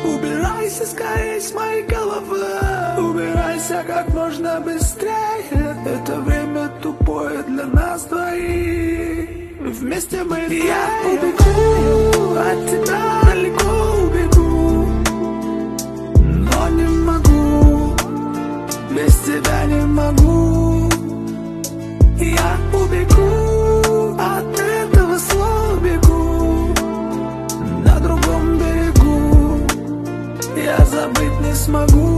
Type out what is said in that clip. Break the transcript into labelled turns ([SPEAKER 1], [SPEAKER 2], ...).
[SPEAKER 1] Убирайся скорее с моей головы, убирайся как можно быстрее. Это время тупое для нас двоих. Вместе мы я убегу от тебя, далеко убегу, но не могу, без тебя не могу. Я убегу от этого слова, бегу на другом берегу. Я забыть не смогу.